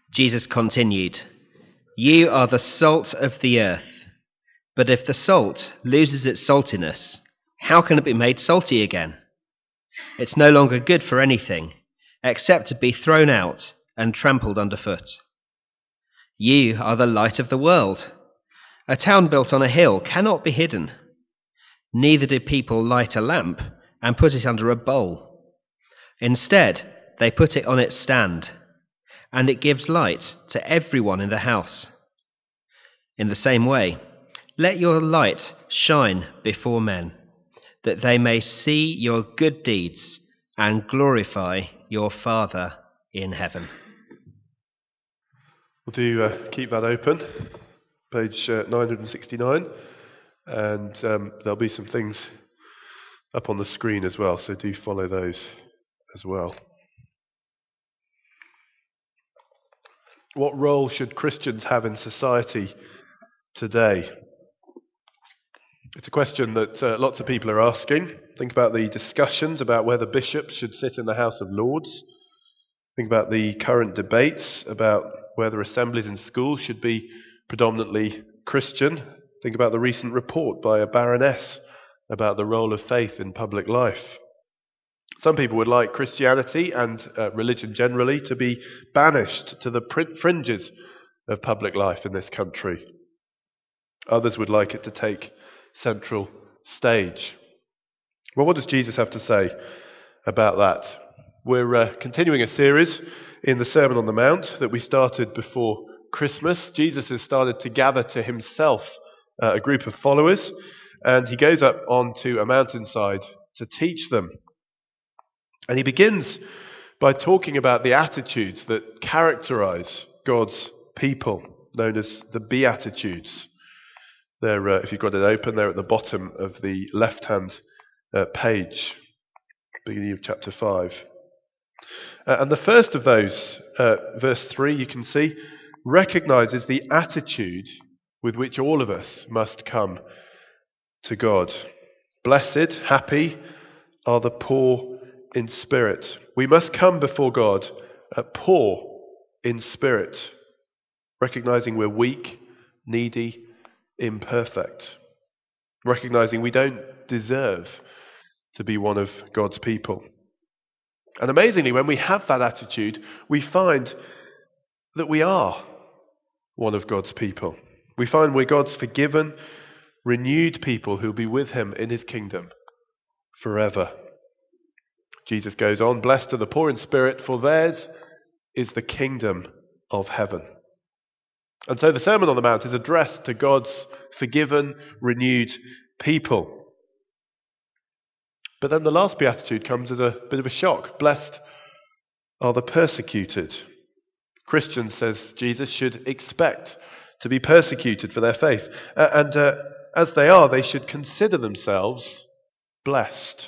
Jesus continued, "You are the salt of the earth. But if the salt loses its saltiness, how can it be made salty again? It's no longer good for anything, except to be thrown out and trampled underfoot. You are the light of the world. A town built on a hill cannot be hidden. Neither do people light a lamp and put it under a bowl. Instead, they put it on its stand, and it gives light to everyone in the house. In the same way, let your light shine before men, that they may see your good deeds and glorify your Father in heaven." We'll do keep that open, page 969, and there'll be some things up on the screen as well, so do follow those as well. What role should Christians have in society today? It's a question that lots of people are asking. Think about the discussions about whether bishops should sit in the House of Lords. Think about the current debates about whether assemblies in schools should be predominantly Christian. Think about the recent report by a baroness about the role of faith in public life. Some people would like Christianity and religion generally to be banished to the fringes of public life in this country. Others would like it to take central stage. Well, what does Jesus have to say about that? We're continuing a series in the Sermon on the Mount that we started before Christmas. Jesus has started to gather to himself a group of followers, and he goes up onto a mountainside to teach them. And he begins by talking about the attitudes that characterize God's people, known as the Beatitudes. They're, if you've got it open, they're at the bottom of the left-hand page, beginning of chapter 5. And the first of those, verse 3, you can see, recognizes the attitude with which all of us must come to God. Blessed, happy are the poor in spirit. We must come before God poor in spirit, recognizing we're weak, needy, imperfect, recognizing we don't deserve to be one of God's people. And amazingly, when we have that attitude, we find that we are one of God's people. We find we're God's forgiven, renewed people who'll be with him in his kingdom forever. Jesus goes on, "Blessed are the poor in spirit, for theirs is the kingdom of heaven." And so the Sermon on the Mount is addressed to God's forgiven, renewed people. But then the last beatitude comes as a bit of a shock. Blessed are the persecuted. Christians, says Jesus, should expect to be persecuted for their faith. And as they are, they should consider themselves blessed.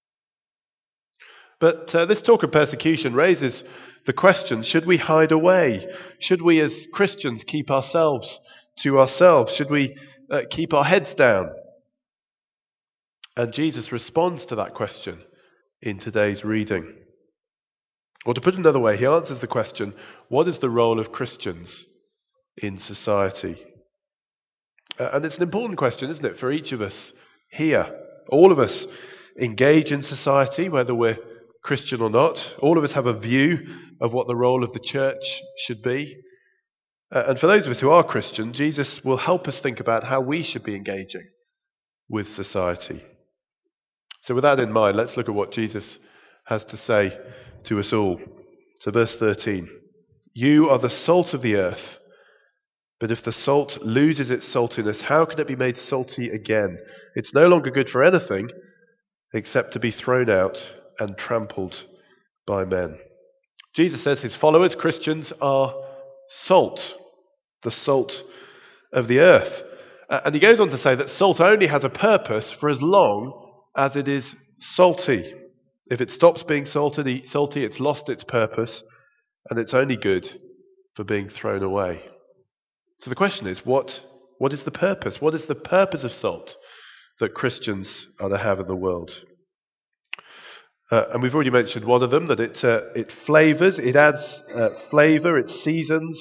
But this talk of persecution raises the question, should we hide away? Should we as Christians keep ourselves to ourselves? Should we keep our heads down? And Jesus responds to that question in today's reading. Or to put it another way, he answers the question, what is the role of Christians in society? And it's an important question, isn't it, for each of us here. All of us engage in society, whether we're Christian or not. All of us have a view of what the role of the church should be. And for those of us who are Christian, Jesus will help us think about how we should be engaging with society. So with that in mind, let's look at what Jesus has to say to us all. So verse 13, "You are the salt of the earth, but if the salt loses its saltiness, how can it be made salty again? It's no longer good for anything except to be thrown out and trampled by men." Jesus says his followers, Christians, are salt, the salt of the earth. And he goes on to say that salt only has a purpose for as long as it is salty. If it stops being salty, it's lost its purpose, and it's only good for being thrown away. So the question is, what is the purpose? What is the purpose of salt that Christians are to have in the world? And we've already mentioned one of them, that it flavours, it adds flavour, it seasons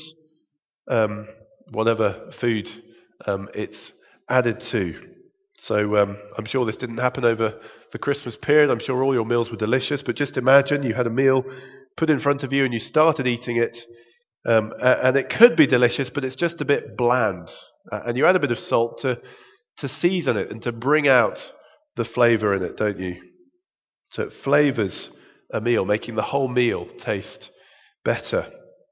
whatever food it's added to. So I'm sure this didn't happen over the Christmas period. I'm sure all your meals were delicious, but just imagine you had a meal put in front of you and you started eating it, and it could be delicious, but it's just a bit bland. And you add a bit of salt to season it and to bring out the flavour in it, don't you? So it flavours a meal, making the whole meal taste better.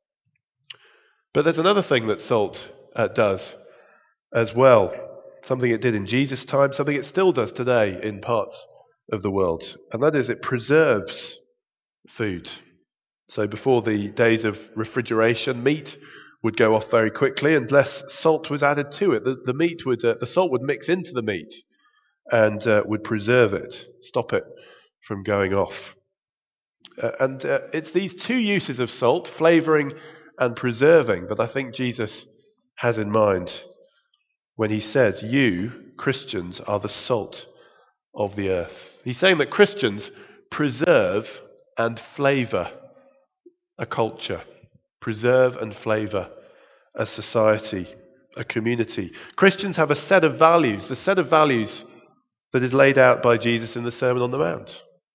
But there's another thing that salt does as well. Something it did in Jesus' time, something it still does today in parts of the world. And that is, it preserves food. So before the days of refrigeration, meat would go off very quickly unless salt was added to it. The salt would mix into the meat and would preserve it, stop it from going off. And it's these two uses of salt, flavouring and preserving, that I think Jesus has in mind when he says, you, Christians, are the salt of the earth. He's saying that Christians preserve and flavour a culture, preserve and flavour a society, a community. Christians have a set of values, the set of values that is laid out by Jesus in the Sermon on the Mount.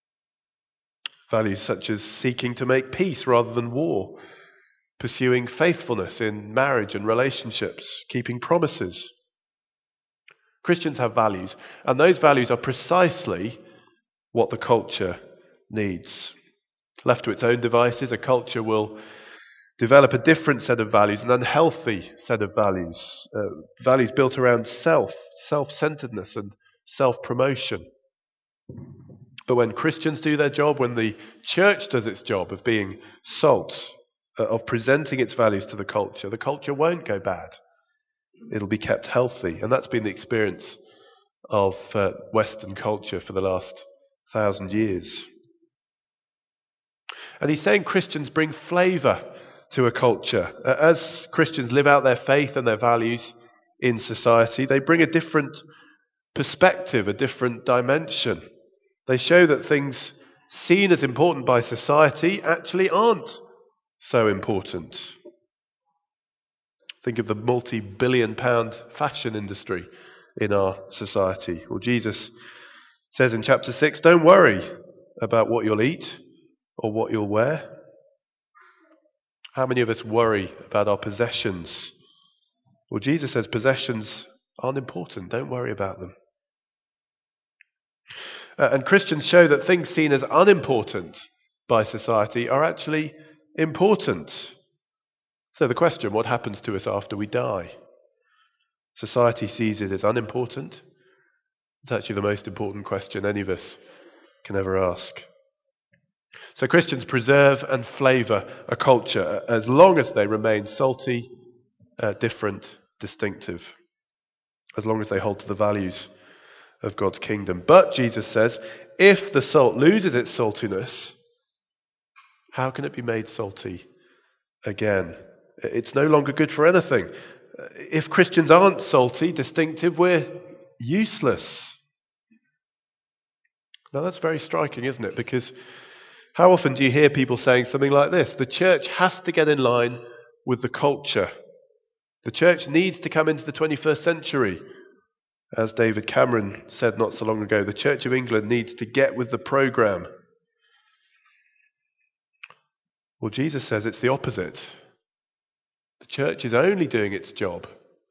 Values such as seeking to make peace rather than war, pursuing faithfulness in marriage and relationships, keeping promises. Christians have values, and those values are precisely what the culture needs. Left to its own devices, a culture will develop a different set of values, an unhealthy set of values, values built around self-centeredness and self-promotion. But when Christians do their job, when the church does its job of being salt, of presenting its values to the culture won't go bad. It'll be kept healthy. And that's been the experience of Western culture for the last 1,000 years. And he's saying Christians bring flavour to a culture. As Christians live out their faith and their values in society, they bring a different perspective, a different dimension. They show that things seen as important by society actually aren't so important. Think of the multi-billion-pound fashion industry in our society. Well, Jesus says in chapter 6, don't worry about what you'll eat or what you'll wear. How many of us worry about our possessions? Well, Jesus says possessions aren't important. Don't worry about them. And Christians show that things seen as unimportant by society are actually important. So the question, what happens to us after we die? Society sees it as unimportant. It's actually the most important question any of us can ever ask. So Christians preserve and flavour a culture as long as they remain salty, different, distinctive, as long as they hold to the values of God's kingdom. But, Jesus says, if the salt loses its saltiness, how can it be made salty again? It's no longer good for anything. If Christians aren't salty, distinctive, we're useless. Now that's very striking, isn't it? Because how often do you hear people saying something like this? The church has to get in line with the culture. The church needs to come into the 21st century. As David Cameron said not so long ago, the Church of England needs to get with the programme. Well, Jesus says it's the opposite. The church is only doing its job.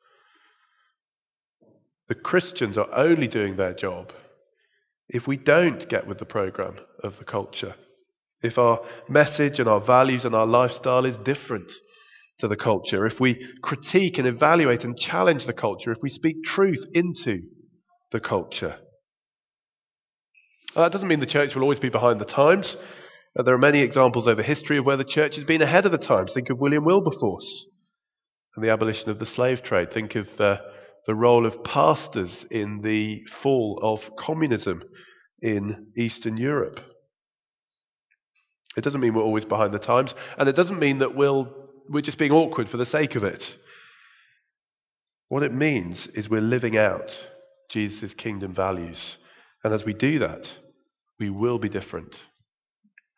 The Christians are only doing their job if we don't get with the programme of the culture. If our message and our values and our lifestyle is different to the culture, if we critique and evaluate and challenge the culture, if we speak truth into the culture. That doesn't mean the church will always be behind the times. There are many examples over history of where the church has been ahead of the times. Think of William Wilberforce and the abolition of the slave trade. Think of the role of pastors in the fall of communism in Eastern Europe. It doesn't mean we're always behind the times, and it doesn't mean that we're just being awkward for the sake of it. What it means is we're living out Jesus' kingdom values. And as we do that, we will be different.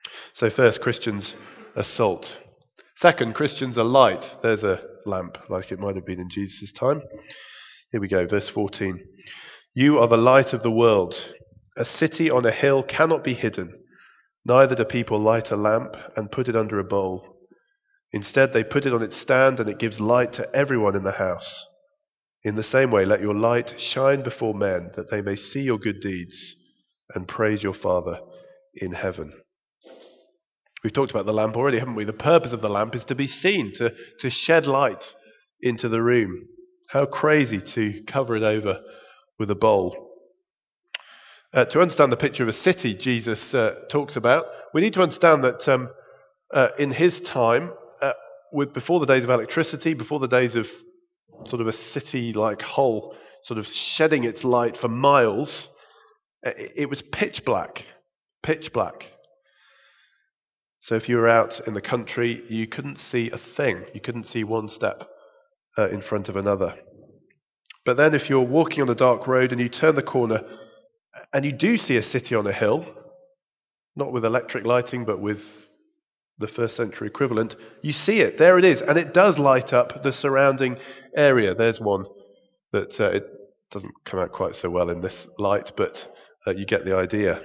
So first, Christians are salt. Second, Christians are light. There's a lamp, like it might have been in Jesus' time. Here we go, verse 14. You are the light of the world. A city on a hill cannot be hidden. Neither do people light a lamp and put it under a bowl. Instead, they put it on its stand, and it gives light to everyone in the house. In the same way, let your light shine before men, that they may see your good deeds and praise your Father in heaven. We've talked about the lamp already, haven't we? The purpose of the lamp is to be seen, to shed light into the room. How crazy to cover it over with a bowl. To understand the picture of a city Jesus talks about, we need to understand that in his time, before the days of electricity, before the days of sort of a city-like whole sort of shedding its light for miles, it was pitch black. Pitch black. So if you were out in the country, you couldn't see a thing. You couldn't see one step in front of another. But then if you're walking on a dark road and you turn the corner and you do see a city on a hill, not with electric lighting but with the first century equivalent, you see it. There it is. And it does light up the surrounding area. There's one that it doesn't come out quite so well in this light, but you get the idea.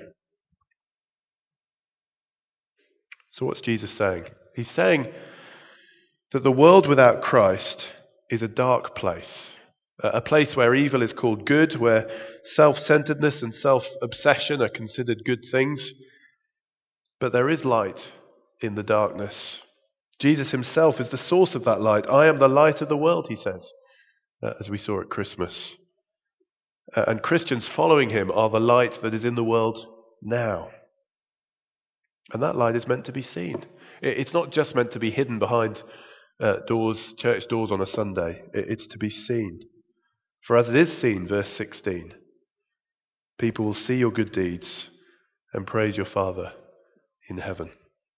So what's Jesus saying? He's saying that the world without Christ is a dark place. A place where evil is called good, where self-centeredness and self-obsession are considered good things. But there is light in the darkness. Jesus himself is the source of that light. I am the light of the world, he says, as we saw at Christmas. And Christians following him are the light that is in the world now. And that light is meant to be seen. It's not just meant to be hidden behind church doors on a Sunday. It's to be seen. For as it is seen, verse 16, people will see your good deeds and praise your Father in heaven.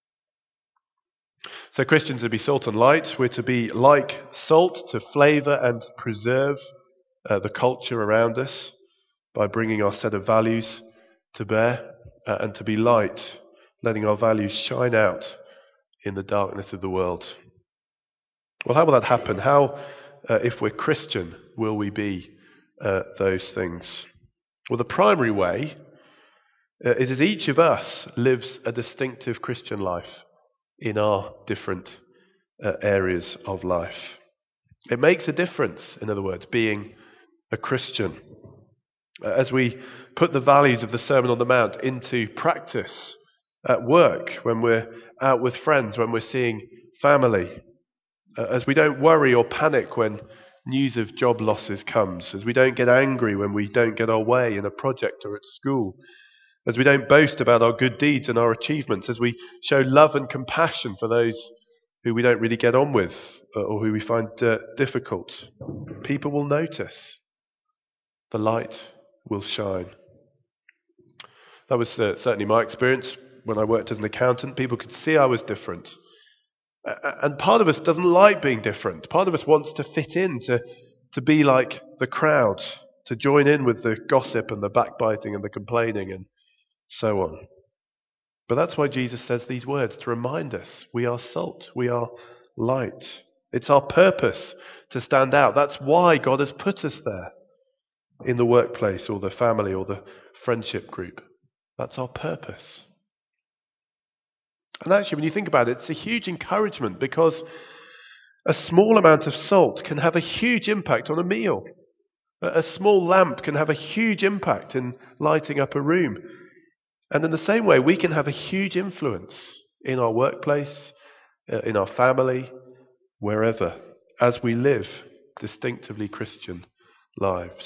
So Christians are to be salt and light. We're to be like salt, to flavour and preserve the culture around us by bringing our set of values to bear, and to be light, letting our values shine out in the darkness of the world. Well, how will that happen? How, if we're Christian, will we be those things? Well, the primary way is as each of us lives a distinctive Christian life in our different areas of life. It makes a difference, in other words, being a Christian. As we put the values of the Sermon on the Mount into practice at work, when we're out with friends, when we're seeing family, as we don't worry or panic when news of job losses comes, as we don't get angry when we don't get our way in a project or at school, as we don't boast about our good deeds and our achievements, as we show love and compassion for those who we don't really get on with or who we find difficult, people will notice. The light will shine. That was certainly my experience when I worked as an accountant. People could see I was different. And part of us doesn't like being different. Part of us wants to fit in, to be like the crowd, to join in with the gossip and the backbiting and the complaining and so on. But that's why Jesus says these words, to remind us we are salt, we are light. It's our purpose to stand out. That's why God has put us there in the workplace or the family or the friendship group. That's our purpose. And actually, when you think about it, it's a huge encouragement, because a small amount of salt can have a huge impact on a meal. A small lamp can have a huge impact in lighting up a room. And in the same way, we can have a huge influence in our workplace, in our family, wherever, as we live distinctively Christian lives.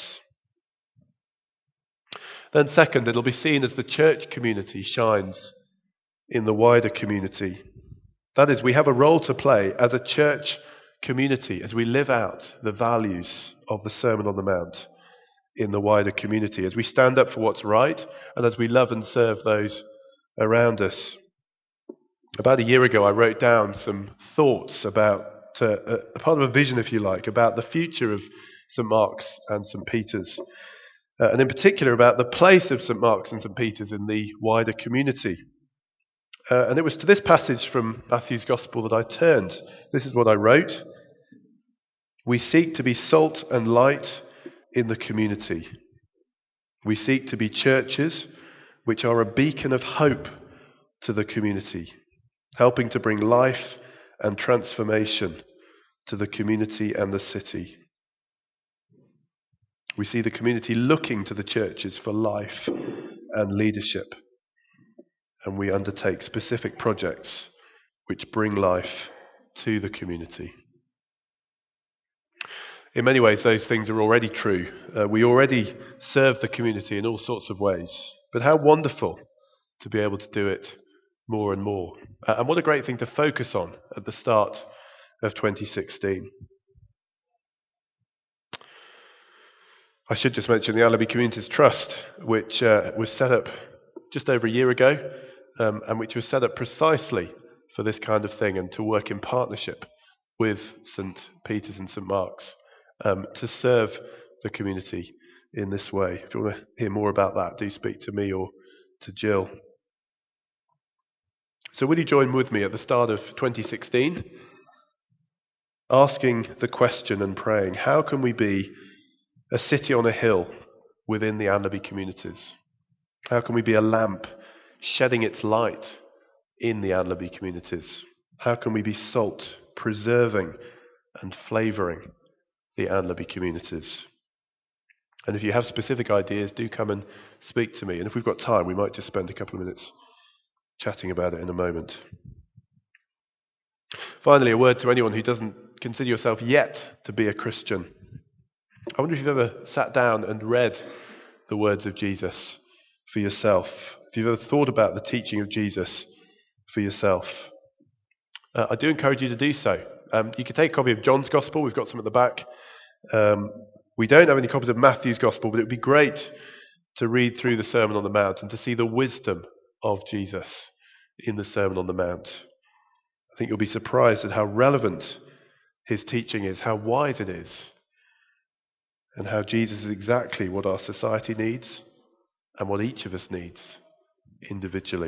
Then second, it'll be seen as the church community shines in the wider community. That is, we have a role to play as a church community as we live out the values of the Sermon on the Mount in the wider community, as we stand up for what's right and as we love and serve those around us. About a year ago, I wrote down some thoughts about a part of a vision, if you like, about the future of St. Mark's and St. Peter's, and in particular about the place of St. Mark's and St. Peter's in the wider community. And it was to this passage from Matthew's Gospel that I turned. This is what I wrote. We seek to be salt and light in the community. We seek to be churches which are a beacon of hope to the community, helping to bring life and transformation to the community and the city. We see the community looking to the churches for life and leadership, and we undertake specific projects which bring life to the community. In many ways, those things are already true. We already serve the community in all sorts of ways. But how wonderful to be able to do it more and more. And what a great thing to focus on at the start of 2016. I should just mention the Allaby Communities Trust, which was set up just over a year ago, and which was set up precisely for this kind of thing and to work in partnership with St. Peter's and St. Mark's. To serve the community in this way. If you want to hear more about that, do speak to me or to Jill. So will you join with me at the start of 2016, asking the question and praying, how can we be a city on a hill within the Allaby communities? How can we be a lamp shedding its light in the Allaby communities? How can we be salt, preserving and flavouring the Allaby communities? And if you have specific ideas, do come and speak to me. And if we've got time, we might just spend a couple of minutes chatting about it in a moment. Finally, a word to anyone who doesn't consider yourself yet to be a Christian. I wonder if you've ever sat down and read the words of Jesus for yourself. If you've ever thought about the teaching of Jesus for yourself. I do encourage you to do so. You can take a copy of John's Gospel. We've got some at the back. We don't have any copies of Matthew's Gospel, but it would be great to read through the Sermon on the Mount and to see the wisdom of Jesus in the Sermon on the Mount. I think you'll be surprised at how relevant his teaching is, how wise it is, and how Jesus is exactly what our society needs and what each of us needs individually.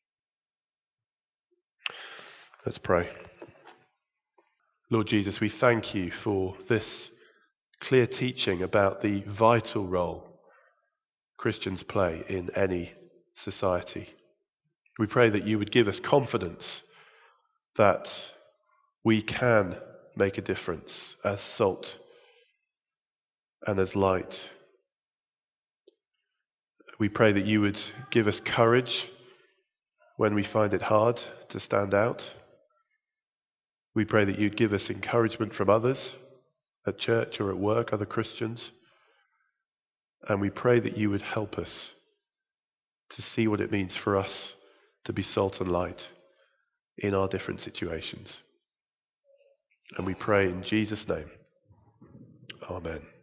Let's pray. Lord Jesus, we thank you for this clear teaching about the vital role Christians play in any society. We pray that you would give us confidence that we can make a difference as salt and as light. We pray that you would give us courage when we find it hard to stand out. We pray that you'd give us encouragement from others at church or at work, other Christians. And we pray that you would help us to see what it means for us to be salt and light in our different situations. And we pray in Jesus' name. Amen.